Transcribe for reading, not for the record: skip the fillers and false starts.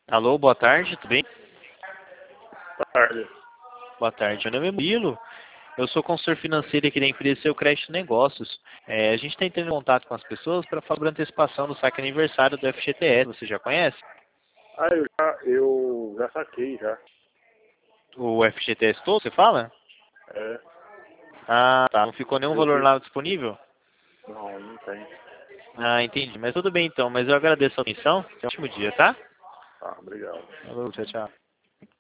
Alô, boa tarde, tudo bem? Boa tarde. Boa tarde, meu nome é Murilo. Eu sou consultor financeiro aqui da empresa Seu Crédito Negócios. A gente está entrando em contato com as pessoas para falar sobre a antecipação do saque aniversário do FGTS. Você já conhece? Ah, eu já saquei já. O FGTS todo, você fala? É, Ah, tá. Não ficou nenhum eu valor fiz. lá disponível? Não, não tem. Ah, entendi. Mas tudo bem então. Mas eu agradeço a atenção. Tenha um ótimo dia, tá? Tá, obrigado. Falou, tchau, tchau.